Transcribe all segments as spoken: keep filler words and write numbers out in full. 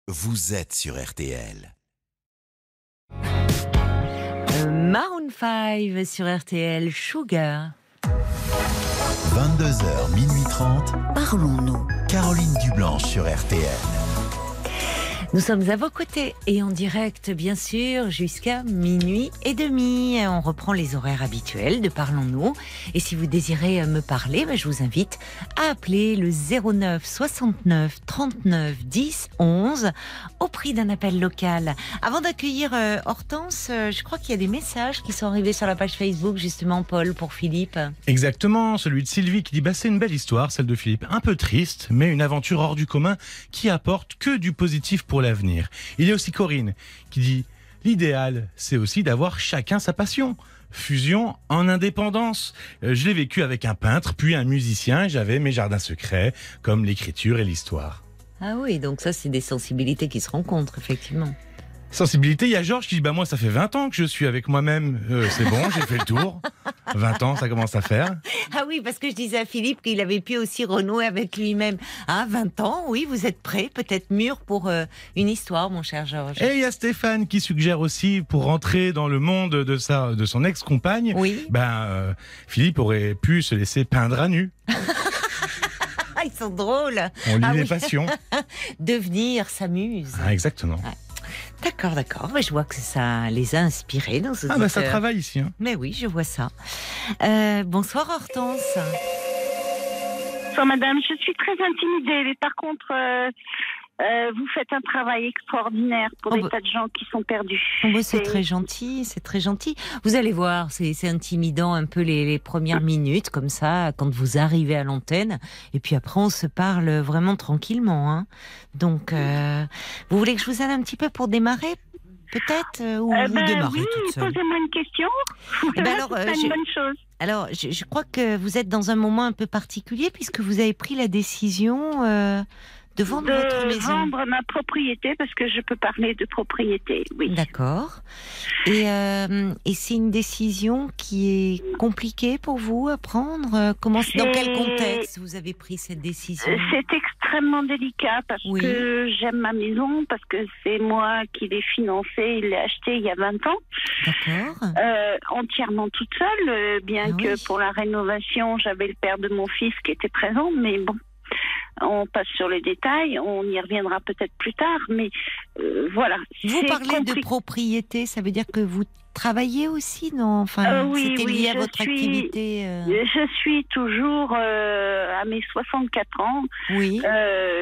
vous êtes sur R T L. Euh, Maroon five sur R T L, Sugar. vingt-deux heures, minuit trente. Parlons-nous. Caroline Dublanche sur R T L. Nous sommes à vos côtés et en direct, bien sûr, jusqu'à minuit et demi. On reprend les horaires habituels de Parlons-nous. Et si vous désirez me parler, ben, je vous invite à appeler le zéro neuf soixante-neuf trente-neuf dix onze au prix d'un appel local. Avant d'accueillir euh, Hortense, euh, je crois qu'il y a des messages qui sont arrivés sur la page Facebook, justement, Paul, pour Philippe. Exactement, celui de Sylvie qui dit bah, c'est une belle histoire, celle de Philippe. Un peu triste, mais une aventure hors du commun qui apporte que du positif pour l'avenir. Il y a aussi Corinne qui dit l'idéal, c'est aussi d'avoir chacun sa passion. Fusion en indépendance. Euh, je l'ai vécu avec un peintre, puis un musicien, et j'avais mes jardins secrets, comme l'écriture et l'histoire. Ah oui, donc ça, c'est des sensibilités qui se rencontrent, effectivement. Sensibilité, il y a Georges qui dit bah moi ça fait vingt ans que je suis avec moi-même, euh, c'est bon, j'ai fait le tour. vingt ans, ça commence à faire. Ah oui, parce que je disais à Philippe qu'il avait pu aussi renouer avec lui-même. Ah, vingt ans, oui, vous êtes prêt, peut-être mûr pour euh, une histoire, mon cher Georges. Et il y a Stéphane qui suggère aussi, pour rentrer dans le monde de, sa, de son ex-compagne, oui. ben, euh, Philippe aurait pu se laisser peindre à nu. Ils sont drôles. On lit ah, les oui. passions. Devenir s'amuse. Ah, exactement. Ouais. D'accord, d'accord. Mais je vois que ça les a inspirés. Dans ce ah, bah ça travaille ici. Hein. Mais oui, je vois ça. Euh, bonsoir, Hortense. Bonsoir, madame. Je suis très intimidée. Mais par contre, euh, euh, vous faites un travail extraordinaire pour oh des bah... tas de gens qui sont perdus. Oh bah, c'est très gentil, c'est très gentil. Vous allez voir, c'est, c'est intimidant un peu les, les premières minutes, comme ça, quand vous arrivez à l'antenne. Et puis après, on se parle vraiment tranquillement. Hein. Donc, euh, vous voulez que je vous aide un petit peu pour démarrer, peut-être, euh, ou euh, vous ben, démarrez oui, toute seule? Posez-moi une question. Eh ben alors, euh, c'est je... une bonne chose. Alors, je, je crois que vous êtes dans un moment un peu particulier, puisque vous avez pris la décision... Euh... De vendre de votre maison. vendre ma propriété, parce que je peux parler de propriété, oui. D'accord. Et, euh, et c'est une décision qui est compliquée pour vous à prendre. Comment, c'est... Dans quel contexte vous avez pris cette décision? C'est extrêmement délicat, parce oui. que j'aime ma maison, parce que c'est moi qui l'ai financée, il l'a achetée il y a vingt ans. D'accord. Euh, entièrement toute seule, euh, bien ah, que oui. pour la rénovation, j'avais le père de mon fils qui était présent, mais bon. On passe sur les détails, on y reviendra peut-être plus tard, mais euh, voilà. Vous parlez compli- de propriété, ça veut dire que vous travaillez aussi, non? Enfin, euh, oui, c'était oui, lié à votre suis, activité euh... Je suis toujours euh, à mes soixante-quatre ans. Oui. Euh,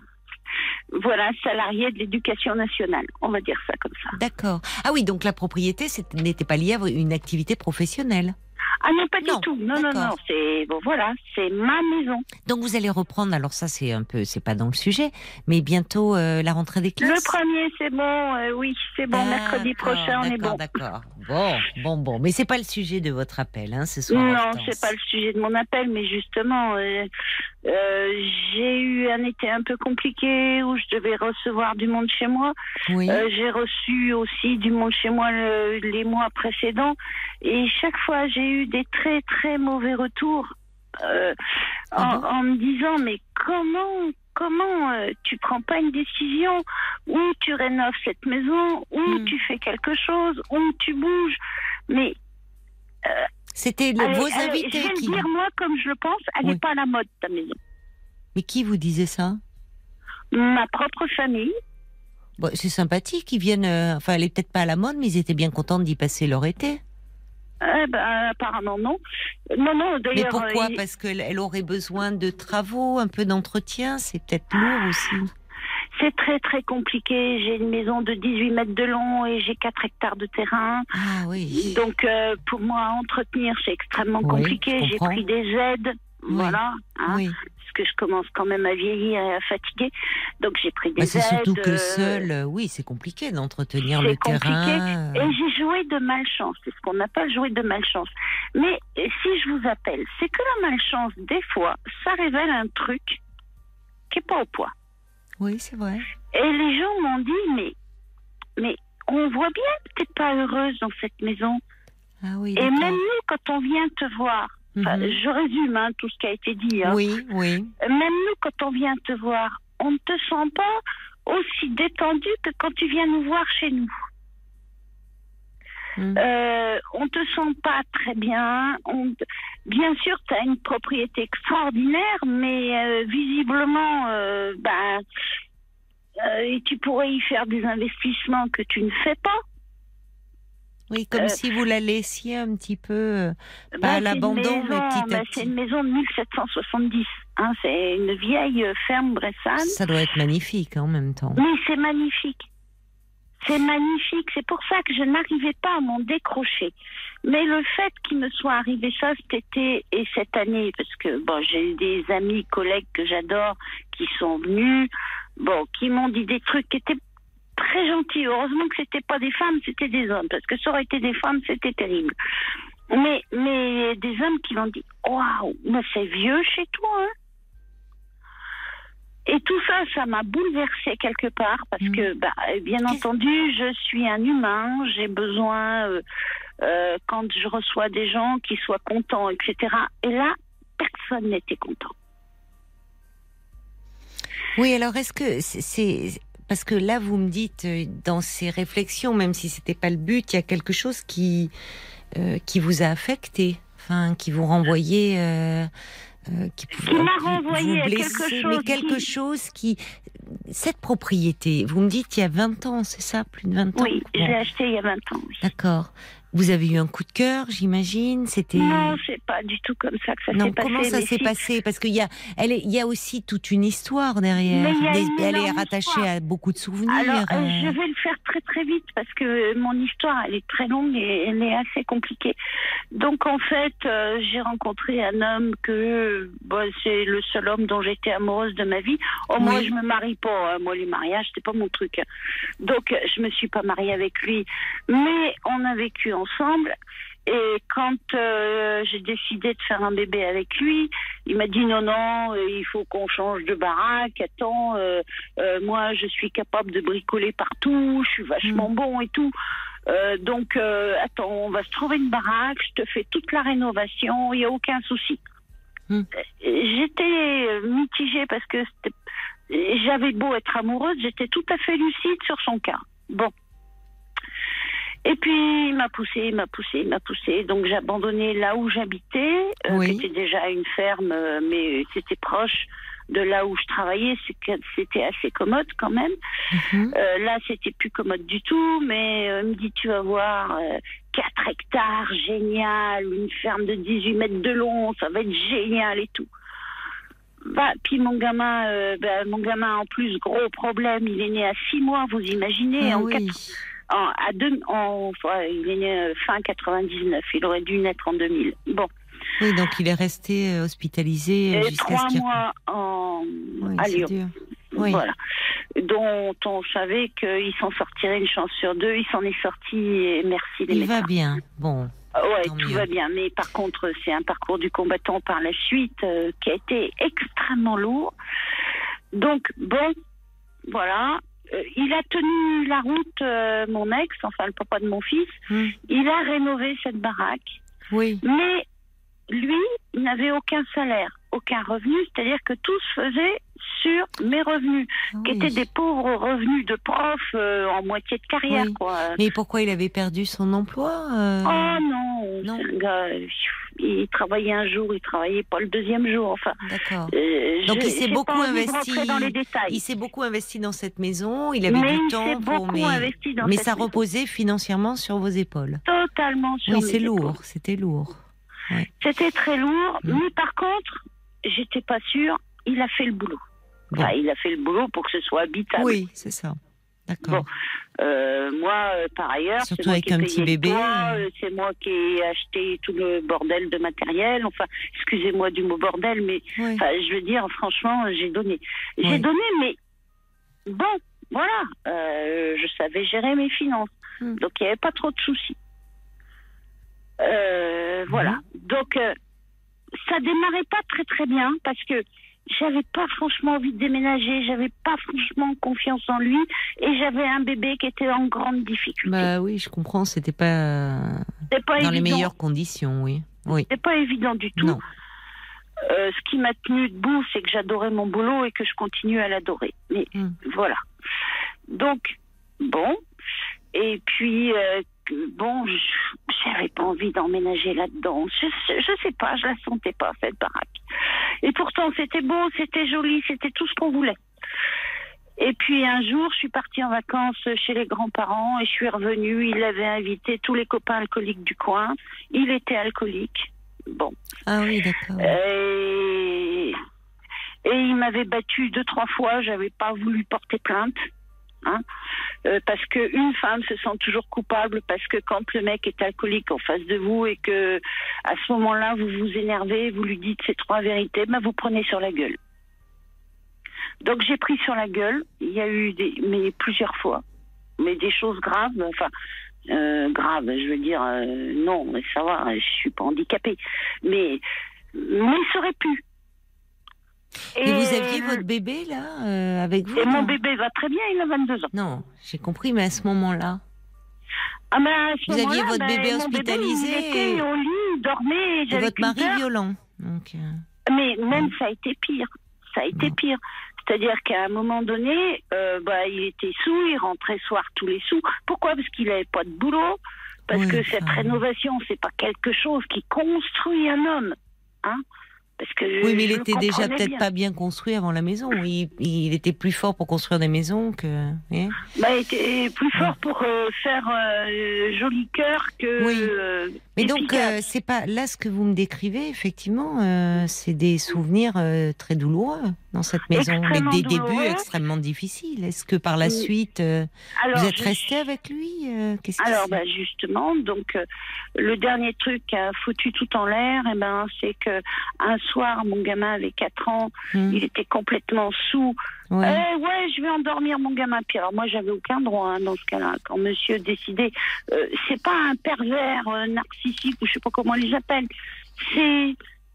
voilà, salariée de l'éducation nationale, on va dire ça comme ça. D'accord. Ah oui, donc la propriété n'était pas liée à une activité professionnelle? Ah non, pas non, du tout. Non, non, non. C'est bon, voilà, c'est ma maison. Donc vous allez reprendre. Alors ça, c'est un peu, c'est pas dans le sujet, mais bientôt euh, la rentrée des classes. Le premier, c'est bon. Euh, oui, c'est bon. Ah, mercredi prochain, on est bon. D'accord. Bon, bon, bon. Mais c'est pas le sujet de votre appel, hein, ce soir. Non, Hortense. c'est pas le sujet de mon appel, mais justement, euh, euh, j'ai eu un été un peu compliqué où je devais recevoir du monde chez moi. Oui. Euh, j'ai reçu aussi du monde chez moi le, les mois précédents, et chaque fois, j'ai eu des très très mauvais retours euh, ah en, bon en me disant mais comment comment euh, tu prends pas une décision, ou tu rénoves cette maison, ou mm. tu fais quelque chose, ou tu bouges, mais euh, c'était le, allez, vos allez, invités je vais qui le dire moi comme je le pense, elle n'est oui. pas à la mode ta maison. Mais qui vous disait ça? Ma propre famille. Bon, c'est sympathique, ils viennent, euh, enfin elle est peut-être pas à la mode, mais ils étaient bien contents d'y passer leur été. Eh ben, apparemment non. Non, non, d'ailleurs. Mais pourquoi? euh, Parce qu'elle aurait besoin de travaux, un peu d'entretien, c'est peut-être lourd aussi. C'est très très compliqué. J'ai une maison de dix-huit mètres de long et j'ai quatre hectares de terrain. Ah oui. Donc euh, pour moi, entretenir, c'est extrêmement oui, compliqué. J'ai pris des aides. Oui. Voilà. Hein, oui. Parce que je commence quand même à vieillir et à fatiguer. Donc j'ai pris des bah, c'est aides. C'est surtout que euh, seul, euh, oui, c'est compliqué d'entretenir c'est le compliqué. terrain. Et j'ai joué de malchance. C'est ce qu'on appelle jouer de malchance. Mais si je vous appelle, c'est que la malchance, des fois, ça révèle un truc qui n'est pas au poids. Oui, c'est vrai. Et les gens m'ont dit, mais, mais on voit bien que tu n'es pas heureuse dans cette maison. Ah oui, et d'accord. même nous, quand on vient te voir, enfin, mm-hmm. je résume hein, tout ce qui a été dit. Hein, oui, oui. Même nous, quand on vient te voir, on ne te sent pas aussi détendu que quand tu viens nous voir chez nous. Mmh. Euh, on te sent pas très bien. On te... Bien sûr, tu as une propriété extraordinaire, mais euh, visiblement, euh, ben, euh, et tu pourrais y faire des investissements que tu ne fais pas. Oui, comme euh, si vous la laissiez un petit peu, euh, pas ben, à l'abandon, mais petit à ben, petit. C'est une maison de mille sept cent soixante-dix. Hein, c'est une vieille ferme bressane. Ça doit être magnifique hein, en même temps. Oui, c'est magnifique. C'est magnifique, c'est pour ça que je n'arrivais pas à m'en décrocher. Mais le fait qu'il me soit arrivé ça cet été et cette année, parce que bon, j'ai eu des amis, collègues que j'adore, qui sont venus, bon, qui m'ont dit des trucs qui étaient très gentils. Heureusement que c'était pas des femmes, c'était des hommes, parce que ça aurait été des femmes, c'était terrible. Mais, mais des hommes qui m'ont dit, waouh, mais c'est vieux chez toi, hein. Et tout ça, ça m'a bouleversée quelque part parce mmh. que, bah, bien entendu, je suis un humain, j'ai besoin, euh, euh, quand je reçois des gens, qu'ils soient contents, et cetera. Et là, personne n'était content. Oui, alors est-ce que c'est, c'est... Parce que là, vous me dites, dans ces réflexions, même si c'était pas le but, il y a quelque chose qui, euh, qui vous a affecté, enfin, qui vous renvoyait... Euh... Euh, qui, qui m'a renvoyé à quelque chose, mais quelque qui... chose qui... Cette propriété, vous me dites il y a vingt ans, c'est ça, plus de vingt ans? Oui, bon. J'ai acheté il y a vingt ans. Oui. D'accord. Vous avez eu un coup de cœur, j'imagine. C'était non, c'est pas du tout comme ça que ça non, s'est passé. Comment ça s'est si... passé? Parce qu'il y a, elle est, il y a aussi toute une histoire derrière. Des, elle est rattachée histoire. à beaucoup de souvenirs. Alors, euh, je vais le faire très très vite parce que mon histoire, elle est très longue et elle est assez compliquée. Donc en fait, euh, j'ai rencontré un homme que bon, c'est le seul homme dont j'étais amoureuse de ma vie. Oh, oui. Moi, je me marie pas. Hein. Moi, les mariages, c'était pas mon truc. Donc, je me suis pas mariée avec lui, mais on a vécu ensemble. ensemble et quand euh, j'ai décidé de faire un bébé avec lui, il m'a dit non non, euh, il faut qu'on change de baraque, attends, euh, euh, moi je suis capable de bricoler partout, je suis vachement mmh. bon et tout, euh, donc euh, attends, on va se trouver une baraque, je te fais toute la rénovation, il n'y a aucun souci. Mmh. J'étais mitigée parce que j'avais beau être amoureuse, j'étais tout à fait lucide sur son cas. Bon. Et puis, il m'a poussé, il m'a poussé, il m'a poussé. Donc, j'ai abandonné là où j'habitais, euh, oui. qui était déjà une ferme, euh, mais c'était proche de là où je travaillais. C'était assez commode quand même. Mm-hmm. Euh, là, c'était plus commode du tout, mais euh, il me dit, tu vas voir, euh, quatre hectares, génial, une ferme de dix-huit mètres de long, ça va être génial et tout. Bah, puis mon gamin, euh, bah, mon gamin, en plus, gros problème, il est né à six mois, vous imaginez, ah, en oui. quatre... En, à deux, en, enfin, il est né fin quatre-vingt-dix-neuf, il aurait dû naître en deux mille. Bon. Oui, donc il est resté hospitalisé et jusqu'à trois ce qu'il... mois en, oui, à Lyon. Oui. Voilà. Dont on savait qu'il s'en sortirait une chance sur deux. Il s'en est sorti et merci les il médecins. Il va bien, bon. Ouais, tout mieux. Va bien. Mais par contre, c'est un parcours du combattant par la suite euh, qui a été extrêmement lourd. Donc, bon, voilà. Euh, il a tenu la route, euh, mon ex, enfin le papa de mon fils. Mmh. Il a rénové cette baraque. Oui. Mais lui, il n'avait aucun salaire, aucun revenu, c'est-à-dire que tout se faisait sur mes revenus, oui. qui étaient des pauvres revenus de prof euh, en moitié de carrière. Oui. Quoi. Mais pourquoi il avait perdu son emploi euh... Oh non, non. C'est un gars, il travaillait un jour, il travaillait pas le deuxième jour. Enfin, d'accord. Euh, Donc il s'est beaucoup investi. Dans les détails. Il s'est beaucoup investi dans cette maison. Il avait mais du il temps pour. Mais, investi dans mais cette ça maison. Reposait financièrement sur vos épaules. Totalement sur oui, mes c'est épaules. lourd. C'était lourd. Ouais. C'était très lourd. Mmh. Mais par contre, j'étais pas sûre. Il a fait le boulot. Bon. Enfin, il a fait le boulot pour que ce soit habitable. Oui, c'est ça. D'accord. Bon. Euh, moi, euh, par ailleurs, surtout c'est moi avec qui ai un payé petit bébé. Toit, euh, c'est moi qui ai acheté tout le bordel de matériel. Enfin, excusez-moi du mot bordel, mais oui. enfin, je veux dire, franchement, j'ai donné. J'ai oui. donné, mais bon, voilà. Euh, je savais gérer mes finances. Hum. Donc, il n'y avait pas trop de soucis. Euh, hum. Voilà. Donc, euh, ça démarrait pas très très bien parce que j'avais pas franchement envie de déménager, j'avais pas franchement confiance en lui et j'avais un bébé qui était en grande difficulté. Bah oui, je comprends, c'était pas, c'était pas dans évident. Les meilleures conditions, oui. oui. C'était pas évident du tout. Non. Euh, ce qui m'a tenu debout, c'est que j'adorais mon boulot et que je continue à l'adorer. Mais mmh. voilà. Donc, bon. Et puis, euh, bon, j'avais pas envie d'emménager là-dedans. Je, je, je sais pas, je la sentais pas, cette baraque. Et pourtant, c'était beau, c'était joli, c'était tout ce qu'on voulait. Et puis un jour, je suis partie en vacances chez les grands-parents et je suis revenue. Il avait invité tous les copains alcooliques du coin. Il était alcoolique. Bon. Ah oui, d'accord. Et, et il m'avait battue deux, trois fois. J'avais pas voulu porter plainte. Hein, euh, parce qu'une femme se sent toujours coupable, parce que quand le mec est alcoolique en face de vous et que à ce moment-là, vous vous énervez, vous lui dites ces trois vérités, ben vous prenez sur la gueule. Donc j'ai pris sur la gueule, il y a eu des, mais plusieurs fois, mais des choses graves, enfin euh, graves, je veux dire, euh, non, mais ça va, je suis pas handicapée, mais mais ça aurait pu. Et, et vous aviez votre bébé là euh, avec vous? Et mon bébé va très bien, il a vingt-deux ans. Non, j'ai compris, mais à ce moment-là. Ah ben à ce vous aviez votre ben, bébé hospitalisé. Bébé, il était au lit, il dormait. Et votre mari peur. violent. Donc, euh... Mais même ça a été pire. Ça a été bon. pire. C'est-à-dire qu'à un moment donné, euh, bah, il était sous, il rentrait soir tous les sous. Pourquoi? Parce qu'il n'avait pas de boulot. Parce oui, que cette enfin... rénovation, c'est pas quelque chose qui construit un homme. Hein? Parce que je, oui, mais il était déjà peut-être bien. pas bien construit avant la maison. Il, il était plus fort pour construire des maisons que. Eh bah, il était plus fort ouais. pour euh, faire euh, joli cœur que. Oui. Euh, mais donc euh, c'est pas là ce que vous me décrivez. Effectivement, euh, c'est des souvenirs euh, très douloureux dans cette maison, mais des douloureux. débuts extrêmement difficiles. Est-ce que par la oui. suite euh, Alors, vous êtes resté je... avec lui euh, Qu'est-ce Alors, que bah, justement, donc euh, le dernier truc qui a foutu tout en l'air, eh ben, c'est que un soir, mon gamin avait quatre ans, mmh. il était complètement sous. Ouais. Euh, ouais, je vais endormir mon gamin. Puis alors moi, j'avais aucun droit hein, dans ce cas-là. Quand monsieur décidait, euh, c'est pas un pervers euh, narcissique ou je sais pas comment on les appelle. C'est,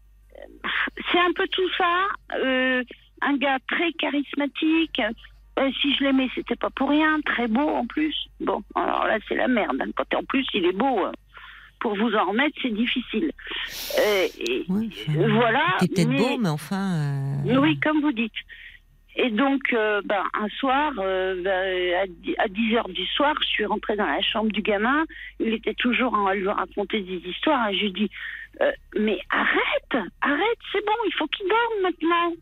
c'est un peu tout ça. Euh, un gars très charismatique. Euh, si je l'aimais, c'était pas pour rien. Très beau en plus. Bon, alors là, c'est la merde. Hein. Quand en plus il est beau. Euh, Pour vous en remettre, c'est difficile. Euh, et, oui, enfin, voilà. C'est peut-être mais, beau, mais enfin. Euh... Oui, comme vous dites. Et donc, euh, ben, un soir, euh, ben, à dix heures du soir, je suis rentrée dans la chambre du gamin. Il était toujours en lui raconter des histoires. Et je lui dis, euh, mais arrête, arrête, c'est bon, il faut qu'il dorme maintenant.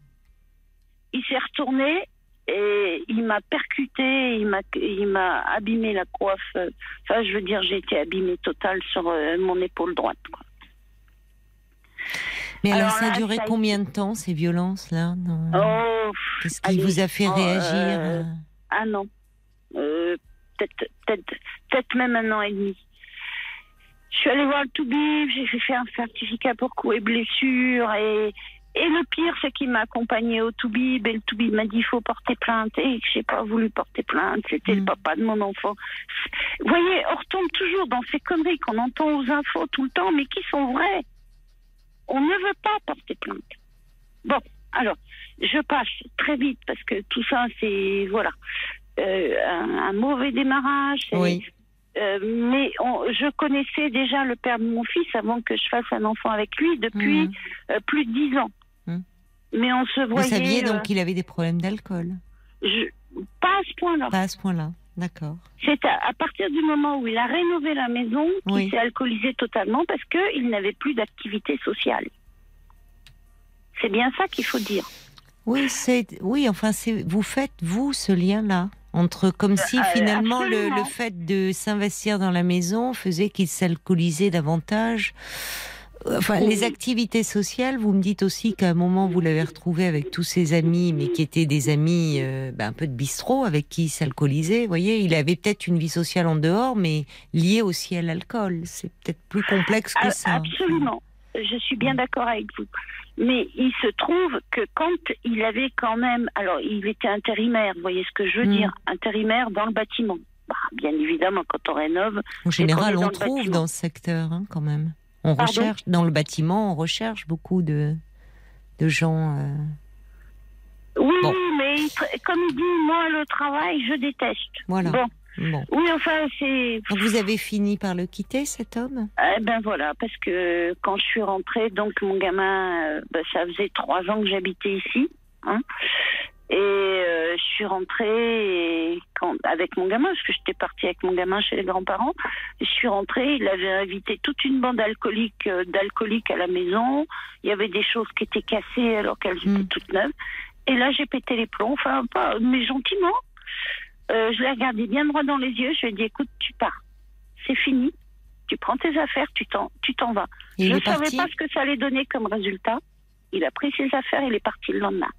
Il s'est retourné. Et il m'a percuté, il m'a, il m'a abîmé la coiffe. Enfin, je veux dire, j'ai été abîmée totale sur euh, mon épaule droite. Quoi. Mais alors, alors ça a duré ça combien été... de temps, ces violences-là dans... oh, Qu'est-ce qui allez, vous a fait oh, réagir euh, Un an. Euh, peut-être, peut-être, peut-être même un an et demi. Je suis allée voir le Toubib, j'ai fait un certificat pour coups et blessures et... Et le pire, c'est qu'il m'a accompagnée au Toubib et le Toubib m'a dit il faut porter plainte et je n'ai pas voulu porter plainte. C'était mmh. le papa de mon enfant. Vous voyez, on retombe toujours dans ces conneries qu'on entend aux infos tout le temps, mais qui sont vraies. On ne veut pas porter plainte. Bon, alors, je passe très vite parce que tout ça, c'est, voilà, euh, un, un mauvais démarrage. C'est, oui. Euh, mais on, je connaissais déjà le père de mon fils avant que je fasse un enfant avec lui depuis mmh. euh, plus de dix ans. Mmh. Mais on se voyait... Vous saviez donc euh, qu'il avait des problèmes d'alcool? je, Pas à ce point-là. Pas à ce point-là, d'accord. C'est à, à partir du moment où il a rénové la maison qu'il oui. s'est alcoolisé totalement parce qu'il n'avait plus d'activité sociale. C'est bien ça qu'il faut dire. Oui, c'est, oui enfin, c'est, vous faites, vous, ce lien-là entre comme si euh, finalement le, le fait de s'investir dans la maison faisait qu'il s'alcoolisait davantage. Enfin, oui. Les activités sociales, vous me dites aussi qu'à un moment vous l'avez retrouvé avec tous ses amis, mais qui étaient des amis euh, ben, un peu de bistrot avec qui il s'alcoolisait. Vous voyez, il avait peut-être une vie sociale en dehors, mais liée aussi à l'alcool. C'est peut-être plus complexe que euh, ça. Absolument, je suis bien d'accord avec vous. Mais il se trouve que quand il avait quand même... Alors, il était intérimaire, vous voyez ce que je veux mmh. dire, intérimaire dans le bâtiment. Bah, bien évidemment, quand on rénove... En général, on, on trouve dans ce secteur, hein, quand même. On Pardon recherche, dans le bâtiment, on recherche beaucoup de, de gens... Euh... Oui, bon. mais il, comme il dit, moi, le travail, je déteste. Voilà. Bon. Bon. Oui, enfin, c'est... Donc vous avez fini par le quitter, cet homme? Eh ben voilà, parce que quand je suis rentrée, donc mon gamin, euh, ben, ça faisait trois ans que j'habitais ici, hein, Et euh, je suis rentrée et quand, avec mon gamin, parce que j'étais partie avec mon gamin chez les grands-parents. Je suis rentrée, il avait invité toute une bande d'alcooliques, euh, d'alcooliques à la maison. Il y avait des choses qui étaient cassées alors qu'elles étaient mmh. toutes neuves. Et là, j'ai pété les plombs, enfin, pas, mais gentiment. Euh, je l'ai regardé bien droit dans les yeux. Je lui ai dit, écoute, tu pars. C'est fini. Tu prends tes affaires, tu t'en, tu t'en vas. Et je ne savais parti. pas ce que ça allait donner comme résultat. Il a pris ses affaires et il est parti le lendemain.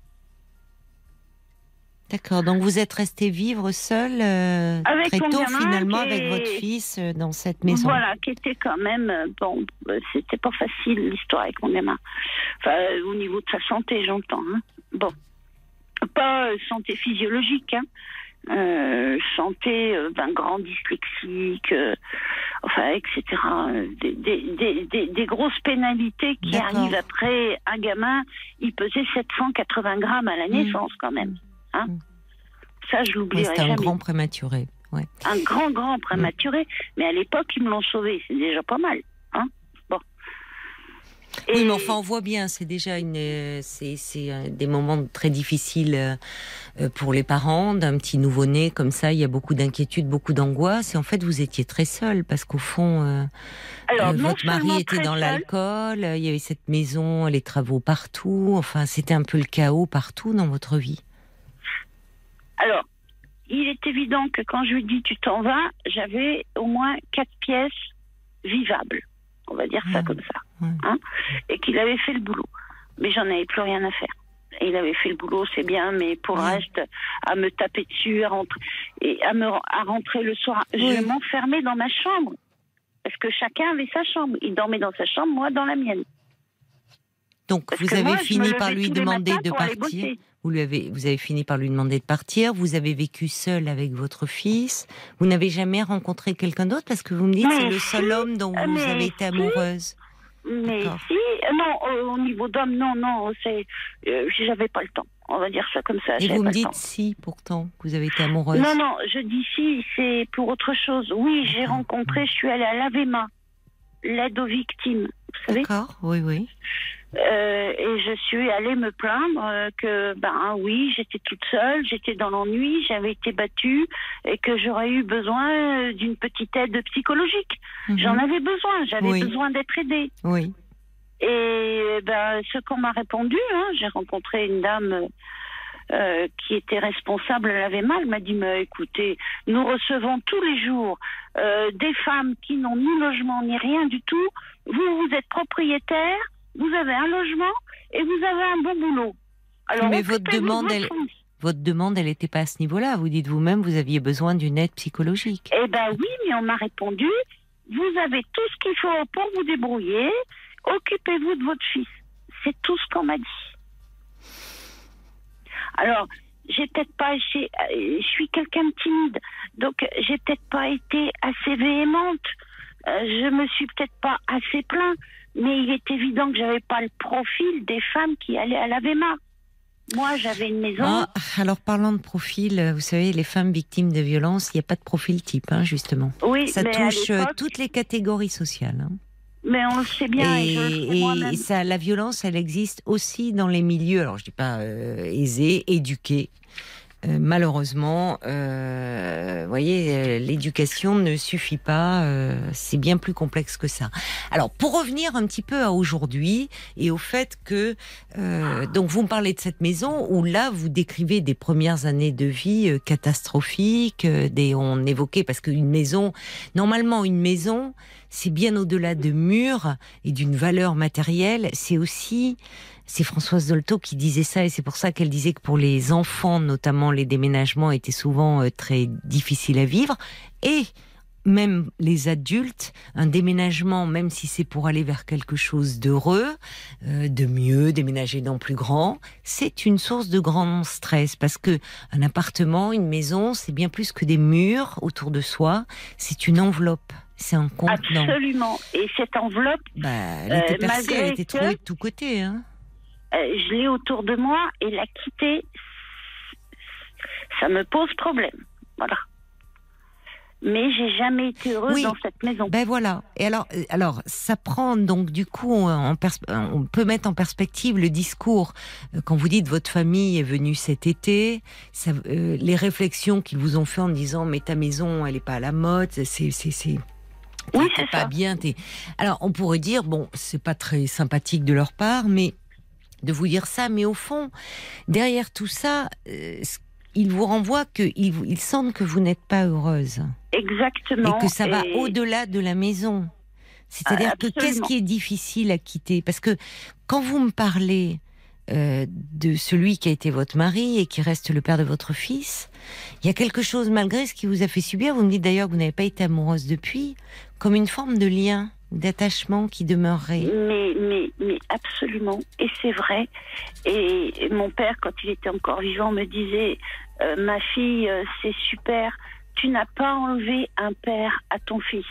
D'accord, donc vous êtes resté vivre seul euh, très tôt finalement avec est... votre fils euh, dans cette maison. Voilà, qui était quand même, euh, bon, euh, c'était pas facile l'histoire avec mon gamin. Enfin, euh, au niveau de sa santé, j'entends. Hein. Bon, pas euh, santé physiologique, hein. Euh, santé euh, d'un grand dyslexique, euh, enfin, et cetera. Des, des, des, des, des grosses pénalités qui D'accord. arrivent après un gamin, il pesait sept cent quatre-vingts grammes à la naissance mmh. quand même. Hein mmh. Ça, je l'oublierai ouais, jamais. C'est un grand prématuré. Ouais. Un grand, grand prématuré. Mmh. Mais à l'époque, ils me l'ont sauvé. C'est déjà pas mal. Hein bon. Et... Oui, mais enfin, on voit bien, c'est déjà une, c'est, c'est des moments très difficiles pour les parents d'un petit nouveau-né comme ça. Il y a beaucoup d'inquiétude, beaucoup d'angoisse. Et en fait, vous étiez très seule parce qu'au fond, euh, Alors, euh, votre mari était dans seul. l'alcool. Il y avait cette maison, les travaux partout. Enfin, c'était un peu le chaos partout dans votre vie. Alors, il est évident que quand je lui dis tu t'en vas, j'avais au moins quatre pièces vivables. On va dire ça mmh. comme ça. Mmh. Hein, et qu'il avait fait le boulot. Mais j'en avais plus rien à faire. Et il avait fait le boulot, c'est bien, mais pour mmh. le reste, à me taper dessus, à rentrer, et à, me, à rentrer le soir, mmh. je m'enfermais dans ma chambre. Parce que chacun avait sa chambre. Il dormait dans sa chambre, moi dans la mienne. Donc Parce vous avez moi, fini par lui demander de partir. Vous lui avez, vous avez fini par lui demander de partir. Vous avez vécu seul avec votre fils. Vous n'avez jamais rencontré quelqu'un d'autre parce que vous me dites que c'est le seul si, homme dont vous avez été amoureuse. Mais D'accord. si, non, au niveau d'homme, non, non, c'est, euh, j'avais pas le temps. On va dire ça comme ça. Et vous me dites si, pourtant, que vous avez été amoureuse. Non, non, je dis si, c'est pour autre chose. Oui, D'accord. j'ai rencontré, je suis allée à l'Avema, l'aide aux victimes. Vous savez ? D'accord, oui, oui. Euh, et je suis allée me plaindre euh, que, ben oui, j'étais toute seule, j'étais dans l'ennui, j'avais été battue et que j'aurais eu besoin d'une petite aide psychologique. Mmh. J'en avais besoin, j'avais oui. besoin d'être aidée. Oui. Et ben, ce qu'on m'a répondu, hein, j'ai rencontré une dame euh, qui était responsable à l'Avema, elle m'a dit, mais écoutez, nous recevons tous les jours euh, des femmes qui n'ont ni logement ni rien du tout. Vous, vous êtes propriétaire, vous avez un logement et vous avez un bon boulot. Alors, mais votre demande, elle, votre demande, elle n'était pas à ce niveau-là. Vous dites vous-même, vous aviez besoin d'une aide psychologique. Eh ben oui, mais on m'a répondu, vous avez tout ce qu'il faut pour vous débrouiller. Occupez-vous de votre fils. C'est tout ce qu'on m'a dit. Alors, j'ai peut-être pas, j'ai, je suis quelqu'un de timide, donc j'ai peut-être pas été assez véhémente. Euh, je me suis peut-être pas assez plaint. Mais il est évident que j'avais pas le profil des femmes qui allaient à l'Avema. Moi, j'avais une maison. Ah, alors, parlant de profil, vous savez, les femmes victimes de violences, il n'y a pas de profil type, hein, justement. Oui, ça mais touche toutes les catégories sociales. Hein. Mais on le sait bien. Et, et, je le sais et moi-même. ça, la violence, elle existe aussi dans les milieux. Alors, je dis pas euh, aisés, éduqués. Euh, malheureusement, euh, voyez, euh, l'éducation ne suffit pas. Euh, c'est bien plus complexe que ça. Alors, pour revenir un petit peu à aujourd'hui et au fait que, euh, donc, vous me parlez de cette maison où là, vous décrivez des premières années de vie euh, catastrophiques. Euh, des, on évoquait parce qu'une maison, normalement, une maison, c'est bien au-delà de murs et d'une valeur matérielle. C'est aussi C'est Françoise Dolto qui disait ça, et c'est pour ça qu'elle disait que pour les enfants, notamment, les déménagements étaient souvent très difficiles à vivre. Et même les adultes, un déménagement, même si c'est pour aller vers quelque chose d'heureux, euh, de mieux, déménager dans plus grand, c'est une source de grand stress. Parce que un appartement, une maison, c'est bien plus que des murs autour de soi. C'est une enveloppe. C'est un contenant. Absolument. Et cette enveloppe, bah, elle était euh, percée, elle était que... trouvée de tous côtés, hein. Euh, je l'ai autour de moi et la quitter, ça me pose problème. Voilà. mais j'ai jamais été heureuse oui. dans cette maison. Ben voilà. Et alors, alors, ça prend donc du coup, en pers- on peut mettre en perspective le discours quand vous dites votre famille est venue cet été, ça, euh, les réflexions qu'ils vous ont fait en disant mais ta maison elle est pas à la mode, c'est c'est c'est oui, t'es c'est pas ça. bien. T'es... Alors on pourrait dire bon c'est pas très sympathique de leur part, mais de vous dire ça, mais au fond derrière tout ça. Euh, ils vous renvoient qu'ils ils sentent que vous n'êtes pas heureuse. Exactement. Et que ça va et... au-delà de la maison. C'est-à-dire ah, que qu'est-ce qui est difficile à quitter ? Parce que quand vous me parlez euh, de celui qui a été votre mari et qui reste le père de votre fils, il y a quelque chose malgré ce qui vous a fait subir. Vous me dites d'ailleurs que vous n'avez pas été amoureuse depuis, comme une forme de lien, d'attachement qui demeurerait. Mais, mais, mais absolument. Et c'est vrai. Et, et mon père, quand il était encore vivant, me disait euh, ma fille, euh, c'est super. Tu n'as pas enlevé un père à ton fils.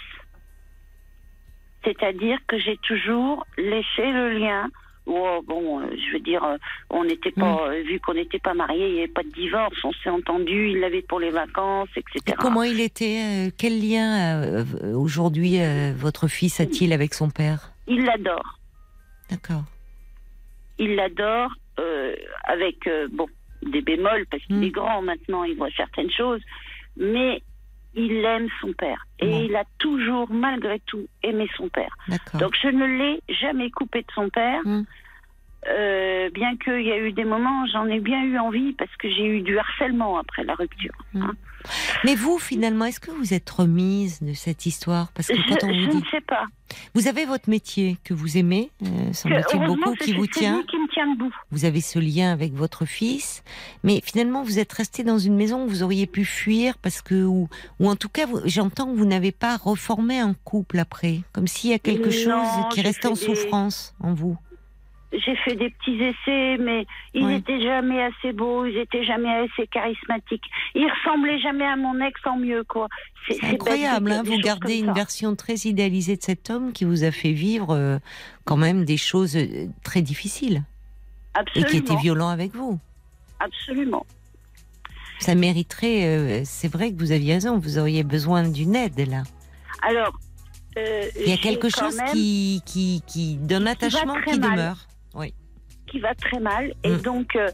C'est-à-dire que j'ai toujours laissé le lien. Oh, bon, euh, je veux dire, euh, on n'était pas, mmh. euh, vu qu'on n'était pas mariés, il n'y avait pas de divorce, on s'est entendu, il l'avait pour les vacances, et cetera. Et comment il était euh, Quel lien euh, aujourd'hui euh, votre fils a-t-il avec son père ? Il l'adore. D'accord. Il l'adore euh, avec euh, bon des bémols parce qu'il mmh. est grand maintenant, il voit certaines choses, mais il aime son père et mmh. il a toujours malgré tout aimé son père. D'accord. Donc je ne l'ai jamais coupé de son père, mmh. euh, bien qu'il y a eu des moments, j'en ai bien eu envie parce que j'ai eu du harcèlement après la rupture. Mmh. Hein. Mais vous, finalement, est-ce que vous êtes remise de cette histoire ? Parce que je, quand on vous je dit... ne sais pas. Vous avez votre métier que vous aimez, euh, semble-t-il beaucoup, qui vous tient. qui me tient debout. Vous avez ce lien avec votre fils, mais finalement vous êtes resté dans une maison où vous auriez pu fuir parce que, ou, ou en tout cas, vous, j'entends que vous n'avez pas reformé un couple après, comme s'il y a quelque non, chose qui restait en des... souffrance en vous. J'ai fait des petits essais, mais ils oui. étaient jamais assez beaux, ils étaient jamais assez charismatiques. Ils ressemblaient jamais à mon ex en mieux, quoi. C'est, c'est incroyable, bête, hein, vous gardez une version très idéalisée de cet homme qui vous a fait vivre euh, quand même des choses très difficiles. Absolument. Et qui était violent avec vous. Absolument. Ça mériterait, euh, c'est vrai que vous aviez raison, vous auriez besoin d'une aide, là. Alors, euh, il y a quelque chose même, qui, qui, qui, d'un attachement qui mal, demeure. Oui. Qui va très mal. Et mmh. donc, euh,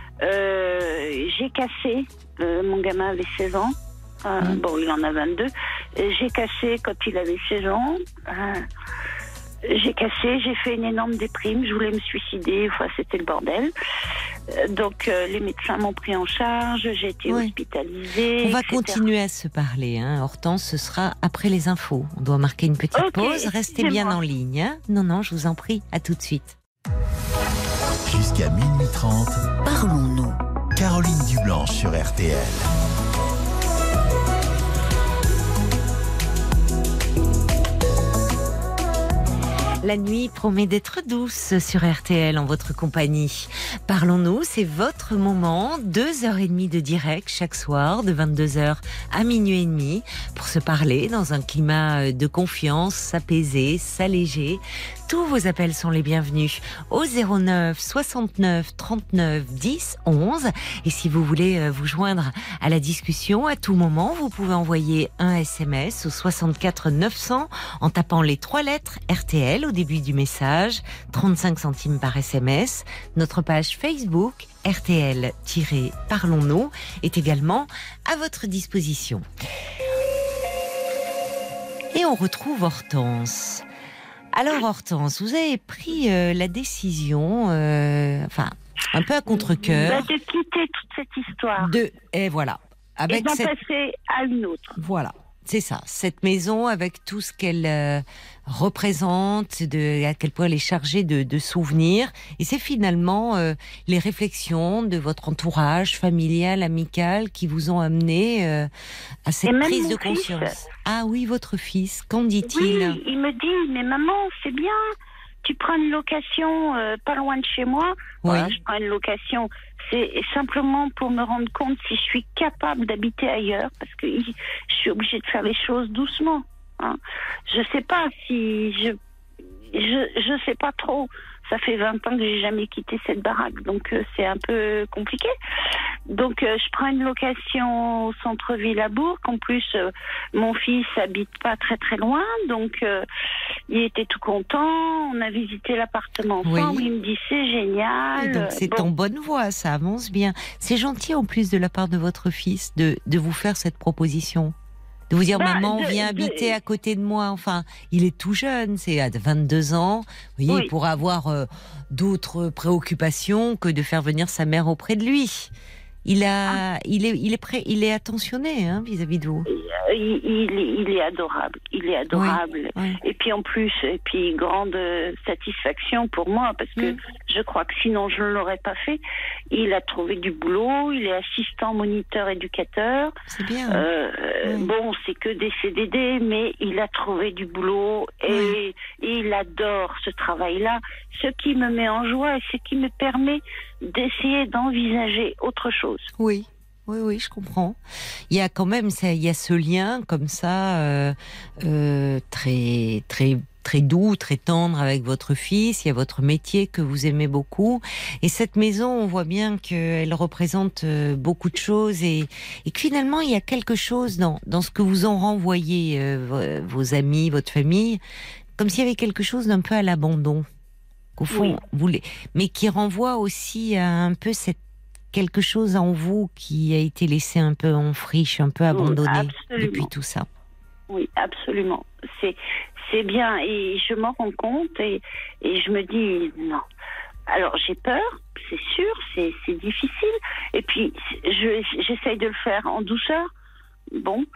euh, j'ai cassé, euh, mon gamin avait seize ans, euh, mmh. bon, il en a vingt-deux, et j'ai cassé quand il avait seize ans, euh, j'ai cassé, j'ai fait une énorme déprime, je voulais me suicider, enfin, c'était le bordel. Euh, donc, euh, les médecins m'ont pris en charge, j'ai été oui. hospitalisée. On va et cetera. Continuer à se parler, hein. Hortense, ce sera après les infos. On doit marquer une petite okay, pause, restez bien en ligne. Hein. Non, non, je vous en prie, à tout de suite. Jusqu'à minuit trente, parlons-nous. Caroline Dublanche sur R T L. La nuit promet d'être douce sur R T L en votre compagnie. Parlons-nous, c'est votre moment, deux heures et demie de direct chaque soir, de vingt-deux heures à minuit et demi, pour se parler dans un climat de confiance, s'apaiser, s'alléger. Tous vos appels sont les bienvenus au zéro neuf soixante-neuf trente-neuf dix onze. Et si vous voulez vous joindre à la discussion, à tout moment, vous pouvez envoyer un S M S au soixante-quatre neuf cents en tapant les trois lettres R T L au début du message, trente-cinq centimes par S M S. Notre page Facebook R T L-Parlons-nous est également à votre disposition. Et on retrouve Hortense. Alors Hortense, vous avez pris euh, la décision, euh, enfin un peu à contre-cœur, de quitter toute cette histoire. De et voilà, avec et d'en cette... passer à une autre. Voilà, c'est ça, cette maison avec tout ce qu'elle euh, représente, de à quel point elle est chargée de, de souvenirs. Et c'est finalement euh, les réflexions de votre entourage familial, amical, qui vous ont amené euh, à cette prise de conscience. Fils. Ah oui, votre fils, qu'en dit-il ? Oui, il me dit, mais maman, c'est bien, tu prends une location euh, pas loin de chez moi. Oui. Voilà, je prends une location, c'est simplement pour me rendre compte si je suis capable d'habiter ailleurs, parce que je suis obligée de faire les choses doucement. Hein. Je sais pas si je, je, je sais pas trop ça fait vingt ans que j'ai jamais quitté cette baraque, donc euh, c'est un peu compliqué. Donc euh, je prends une location au centre-ville à Bourg. En plus, euh, mon fils habite pas très très loin, donc euh, il était tout content. On a visité l'appartement ensemble. Oui. Il me dit c'est génial. Et donc c'est Bon. en bonne voie, ça avance bien. C'est gentil en plus de la part de votre fils de, de vous faire cette proposition. De vous dire, Bah, maman, de- viens de- habiter à côté de moi. Enfin, il est tout jeune, c'est à vingt-deux ans. Vous voyez, Oui. il pourra avoir euh, d'autres préoccupations que de faire venir sa mère auprès de lui. Il a, il est, il est prêt, il est attentionné hein, vis-à-vis de vous. Euh, il, il est, il est adorable, il est adorable. Oui. Et puis en plus, et puis grande euh, satisfaction pour moi parce que Mm. je crois que sinon je ne l'aurais pas fait. Il a trouvé du boulot, il est assistant, moniteur, éducateur. C'est bien. Euh, Oui. Bon, c'est que des C D D, mais il a trouvé du boulot et, Oui. et il adore ce travail-là. Ce qui me met en joie et ce qui me permet d'essayer d'envisager autre chose. Oui, oui, oui, je comprends. Il y a quand même, ça, il y a ce lien comme ça, euh, euh, très, très, très doux, très tendre avec votre fils. Il y a votre métier que vous aimez beaucoup, et cette maison, on voit bien qu'elle représente euh, beaucoup de choses, et, et que finalement, il y a quelque chose dans dans ce que vous en renvoyez euh, vos, vos amis, votre famille, comme s'il y avait quelque chose d'un peu à l'abandon. Qu'au fond, Oui. vous les... mais qui renvoie aussi à un peu cette quelque chose en vous qui a été laissé un peu en friche, un peu abandonné absolument. depuis tout ça. Oui, absolument. C'est c'est bien et je m'en rends compte et et je me dis non. Alors j'ai peur, c'est sûr, c'est c'est difficile. Et puis je j'essaye de le faire en douceur. Bon,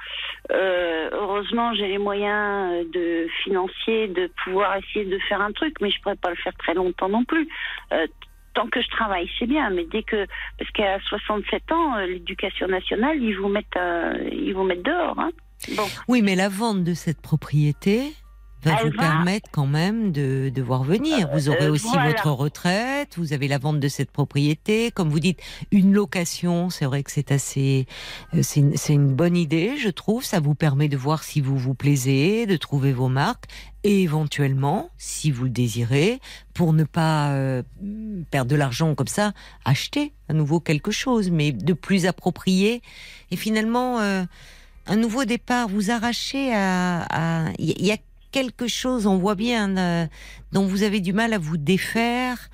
euh, heureusement j'ai les moyens de financiers de pouvoir essayer de faire un truc, mais je pourrais pas le faire très longtemps non plus. Euh, tant que je travaille, c'est bien, mais dès que parce qu'à soixante-sept ans, euh, l'éducation nationale, ils vous mettent euh, ils vous mettent dehors. Hein. Bon. Oui, mais la vente de cette propriété va Elle vous va- permettre quand même de, de voir venir. Vous aurez euh, aussi voilà. votre retraite, vous avez la vente de cette propriété, comme vous dites, une location, c'est vrai que c'est assez, euh, c'est une, c'est une bonne idée, je trouve. Ça vous permet de voir si vous vous plaisez, de trouver vos marques, et éventuellement, si vous le désirez, pour ne pas euh, perdre de l'argent comme ça, acheter à nouveau quelque chose, mais de plus approprié. Et finalement, euh, un nouveau départ, vous arrachez à... à- Il y a quelque chose, on voit bien, euh, dont vous avez du mal à vous défaire,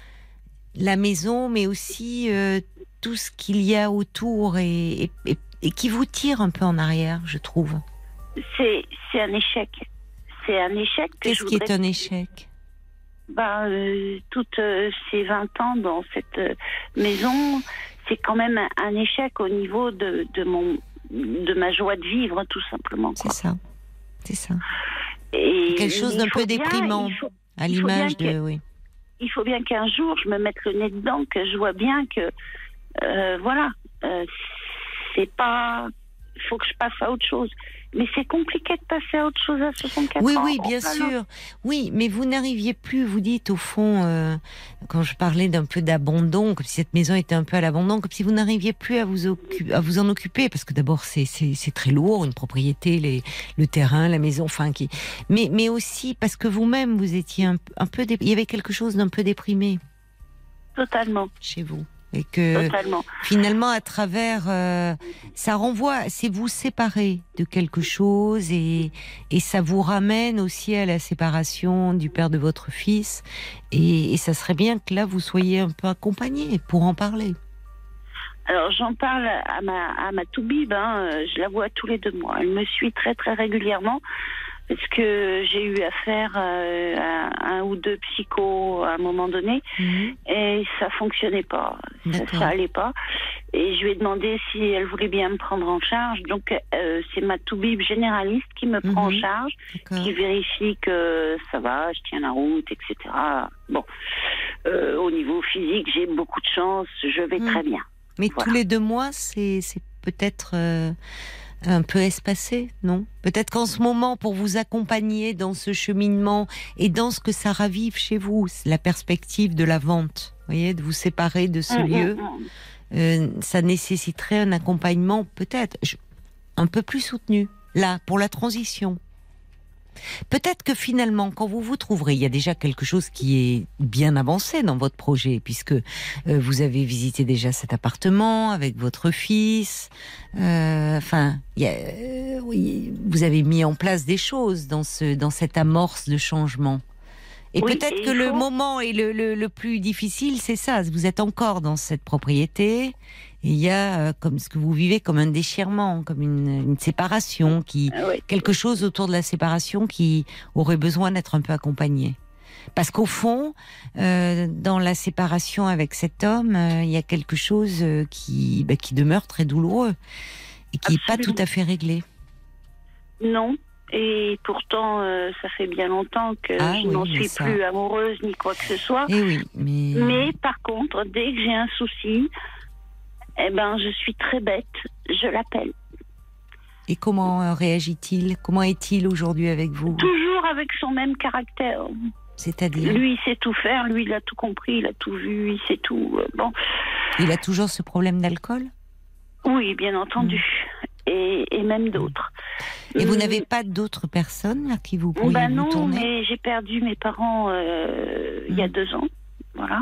la maison, mais aussi euh, tout ce qu'il y a autour et, et, et, et qui vous tire un peu en arrière, je trouve. C'est c'est un échec. C'est un échec que Qu'est-ce je qui est voudrais... un échec ? Ben, euh, toutes euh, ces vingt ans dans cette euh, maison, c'est quand même un, un échec au niveau de, de mon de ma joie de vivre, tout simplement. C'est Quoi. ça, c'est ça. Et Quelque chose il d'un faut peu bien- déprimant, il faut- à il faut l'image bien de... que- Oui. Il faut bien qu'un jour je me mette le nez dedans, que je vois bien que euh, voilà, euh, c'est pas. Il faut que je passe à autre chose. Mais c'est compliqué de passer à autre chose à soixante-quatre Oui, ans. oui, bien Oh là là. sûr. Oui, mais vous n'arriviez plus, vous dites au fond, euh, quand je parlais d'un peu d'abandon, comme si cette maison était un peu à l'abandon, comme si vous n'arriviez plus à vous, occu- à vous en occuper, parce que d'abord c'est, c'est, c'est très lourd, une propriété, les, le terrain, la maison, enfin, qui... mais, mais aussi parce que vous-même, vous étiez un, un peu, dé... il y avait quelque chose d'un peu déprimé Totalement, chez vous. Et que totalement. finalement, à travers, euh, ça renvoie, c'est vous séparer de quelque chose, et, et ça vous ramène aussi à la séparation du père de votre fils. Et, et ça serait bien que là, vous soyez un peu accompagné pour en parler. Alors j'en parle à ma à ma toubib, hein, euh, je la vois tous les deux mois. Elle me suit très très régulièrement parce que j'ai eu affaire euh, à un ou deux psychos à un moment donné Mmh. et ça fonctionnait pas, ça, D'accord. ça allait pas. Et je lui ai demandé si elle voulait bien me prendre en charge. Donc euh, c'est ma toubib généraliste qui me prend Mhm. en charge, D'accord. qui vérifie que ça va, je tiens la route, et cetera. Bon, euh, au niveau physique, j'ai beaucoup de chance, je vais Mhm. très bien. Mais Voilà. tous les deux mois, c'est, c'est peut-être euh, un peu espacé, non ? Peut-être qu'en ce moment, pour vous accompagner dans ce cheminement et dans ce que ça ravive chez vous, c'est la perspective de la vente, vous voyez, de vous séparer de ce Hum, lieu, hum, hum. euh, ça nécessiterait un accompagnement peut-être je- un peu plus soutenu, là, pour la transition. Peut-être que finalement, quand vous vous trouverez, il y a déjà quelque chose qui est bien avancé dans votre projet, puisque euh, vous avez visité déjà cet appartement avec votre fils. Euh, enfin, il y a, euh, oui, vous avez mis en place des choses dans ce, dans cette amorce de changement. Et oui, peut-être et que il le faut... moment est le, le, le plus difficile, c'est ça. Vous êtes encore dans cette propriété. Et il y a euh, comme ce que vous vivez comme un déchirement, comme une, une séparation, qui Ah oui. quelque chose autour de la séparation qui aurait besoin d'être un peu accompagné. Parce qu'au fond, euh, dans la séparation avec cet homme, euh, il y a quelque chose euh, qui, bah, qui demeure très douloureux et qui n'est pas tout à fait réglé. Non. Et pourtant, euh, ça fait bien longtemps que Ah je oui, n'en mais suis ça... plus amoureuse ni quoi que ce soit. Eh oui, mais... Mais par contre, dès que j'ai un souci, eh ben, je suis très bête, je l'appelle. Et comment euh, réagit-il? Comment est-il aujourd'hui avec vous? Toujours avec son même caractère. C'est-à-dire? Lui, il sait tout faire, lui, il a tout compris, il a tout vu, il sait tout. Euh, bon. Il a toujours ce problème d'alcool? Oui, bien entendu. Mmh. Et, et même d'autres. Et vous mmh. n'avez pas d'autres personnes à qui vous pourriez ben vous non, tourner? mais j'ai perdu mes parents euh, mmh. il y a deux ans. Voilà.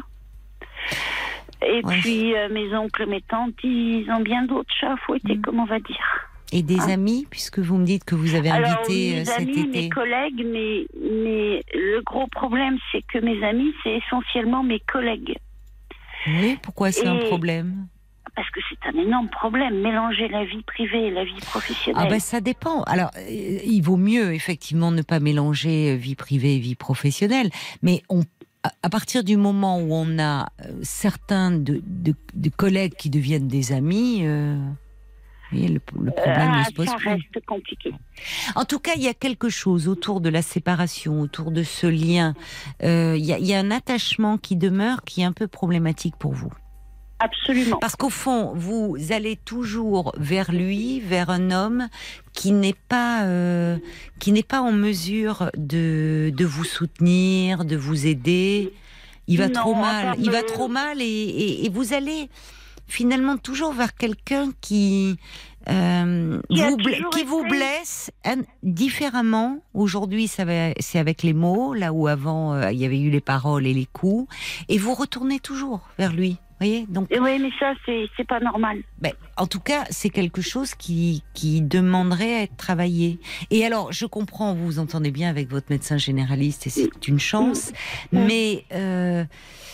Et ouais. puis, euh, mes oncles, mes tantes, ils ont bien d'autres chats à fouetter, mmh. comme on va dire. Et des hein? amis, puisque vous me dites que vous avez invité Alors, mes cet amis, été. mes collègues, mais, mais le gros problème, c'est que mes amis, c'est essentiellement mes collègues. Oui, pourquoi c'est et... un problème? Parce que c'est un énorme problème, mélanger la vie privée et la vie professionnelle. Ah ben ça dépend. Alors, euh, il vaut mieux effectivement ne pas mélanger vie privée et vie professionnelle, mais on à partir du moment où on a certains de, de, de collègues qui deviennent des amis, euh, oui, le, le problème ah, ne se pose ça plus. Ça reste compliqué. En tout cas, il y a quelque chose autour de la séparation, autour de ce lien. Euh, il y a, il y a un attachement qui demeure, qui est un peu problématique pour vous. Absolument. Parce qu'au fond, vous allez toujours vers lui, vers un homme qui n'est pas, euh, qui n'est pas en mesure de, de vous soutenir, de vous aider. Il va non, trop mal. Il de... va trop mal et, et, et vous allez finalement toujours vers quelqu'un qui, euh, vous, qui vous blesse hein, différemment. Aujourd'hui, ça va, c'est avec les mots, là où avant euh, il y avait eu les paroles et les coups, et vous retournez toujours vers lui. Voyez, donc, et oui, mais ça, c'est, c'est pas normal. Ben, en tout cas, c'est quelque chose qui, qui demanderait à être travaillé. Et alors, je comprends, vous vous entendez bien avec votre médecin généraliste, et c'est une chance, mmh. mais euh,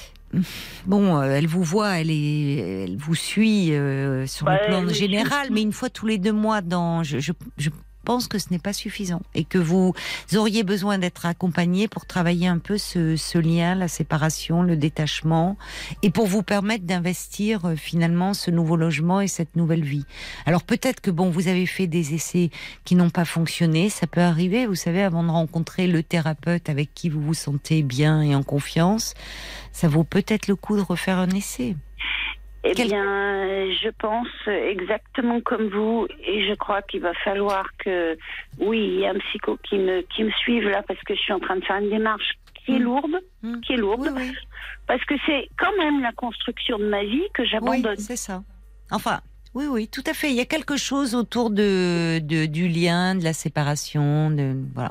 bon, elle vous voit, elle, est, elle vous suit euh, sur bah, le plan général, mais une fois tous les deux mois, dans, je, je, je pense que ce n'est pas suffisant et que vous auriez besoin d'être accompagné pour travailler un peu ce, ce lien, la séparation, le détachement et pour vous permettre d'investir euh, finalement ce nouveau logement et cette nouvelle vie. Alors peut-être que bon, vous avez fait des essais qui n'ont pas fonctionné, ça peut arriver, vous savez, avant de rencontrer le thérapeute avec qui vous vous sentez bien et en confiance, ça vaut peut-être le coup de refaire un essai. Eh Quel... bien, je pense exactement comme vous, et je crois qu'il va falloir que, oui, il y a un psycho qui me qui me suive là parce que je suis en train de faire une démarche qui est lourde, mmh. qui est lourde, oui, oui. parce que c'est quand même la construction de ma vie que j'abandonne. Oui, c'est ça. Enfin, oui, oui, tout à fait. Il y a quelque chose autour de, de du lien, de la séparation, de voilà.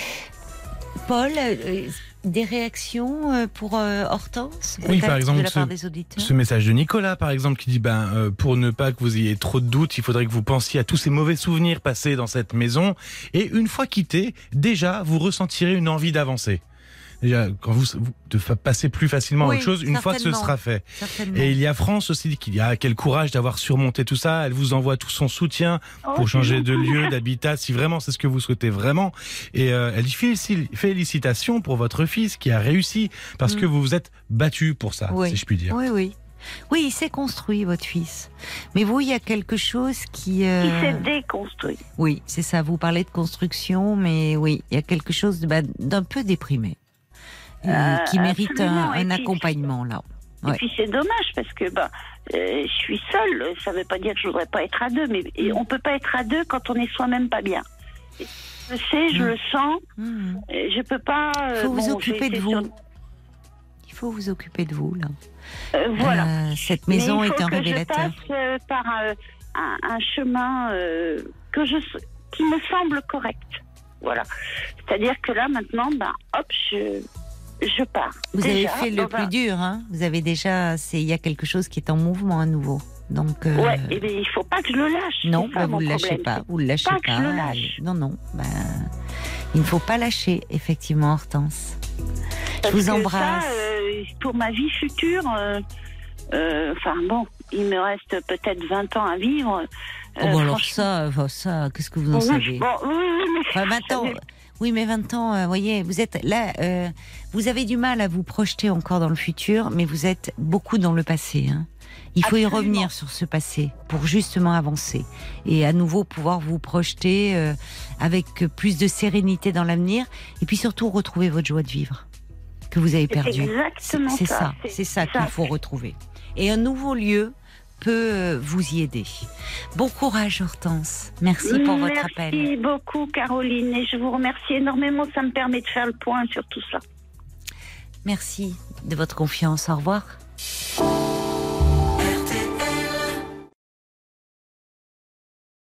Paul. Euh, Des réactions pour euh, Hortense, oui, par exemple, de la part ce, des auditeurs. Ce message de Nicolas, par exemple, qui dit ben, euh, pour ne pas que vous ayez trop de doutes, il faudrait que vous pensiez à tous ces mauvais souvenirs passés dans cette maison. Et une fois quitté, déjà, vous ressentirez une envie d'avancer. Déjà, quand vous, vous de passer plus facilement oui, à autre chose, une fois que ce sera fait. Certainement. Et il y a France aussi qui dit ah, quel courage d'avoir surmonté tout ça. Elle vous envoie tout son soutien pour oh, changer de lieu, d'habitat, si vraiment c'est ce que vous souhaitez vraiment. Et euh, elle dit félicitations pour votre fils qui a réussi parce mmh. que vous vous êtes battu pour ça, oui. si je puis dire. Oui, oui. Oui, il s'est construit, votre fils. Mais vous, il y a quelque chose qui... Euh... Il s'est déconstruit. Oui, c'est ça. Vous parlez de construction, mais oui, il y a quelque chose de, bah, d'un peu déprimé. Euh, qui mérite un, un puis, accompagnement là. Et ouais. puis c'est dommage parce que bah, euh, je suis seule, ça ne veut pas dire que je ne voudrais pas être à deux, mais et on ne peut pas être à deux quand on est soi-même pas bien. Et je sais, je mmh. le sens, mmh. je ne peux pas... Il faut euh, vous bon, occuper de vous. Sur... Il faut vous occuper de vous là. Euh, voilà. Euh, cette maison mais il faut est un que révélateur. Je passe euh, par euh, un, un chemin euh, que je, qui me semble correct. Voilà. C'est-à-dire que là, maintenant, ben, hop, je, je pars. Vous Déjà, avez fait le plus un... dur, hein. Vous avez déjà, c'est, il y a quelque chose qui est en mouvement à nouveau. Donc, euh... ouais, et bien, il faut pas que je le lâche. Non, ça, bah, vous le lâchez problème. pas. Vous le lâchez pas. pas. Que je le lâche. Non, non. Ben, il ne faut pas lâcher, effectivement, Hortense. Parce je vous que embrasse. Ça, euh, pour ma vie future, enfin euh, euh, bon, il me reste peut-être vingt ans à vivre. Euh, oh, bon, alors ça, ça, qu'est-ce que vous en oui, savez bon, oui, oui, mais enfin, vingt ans. Oui, mais vingt ans, vous voyez, vous êtes là, euh, vous avez du mal à vous projeter encore dans le futur, mais vous êtes beaucoup dans le passé. Hein. Il faut Absolument. y revenir sur ce passé pour justement avancer et à nouveau pouvoir vous projeter euh, avec plus de sérénité dans l'avenir et puis surtout retrouver votre joie de vivre que vous avez perdue. Exactement c'est, c'est ça. ça, c'est, c'est ça, ça qu'il faut retrouver. Et un nouveau lieu peut vous y aider. Bon courage, Hortense. Merci pour Merci votre appel. Merci beaucoup, Caroline, et je vous remercie énormément. Ça me permet de faire le point sur tout ça. Merci de votre confiance. Au revoir.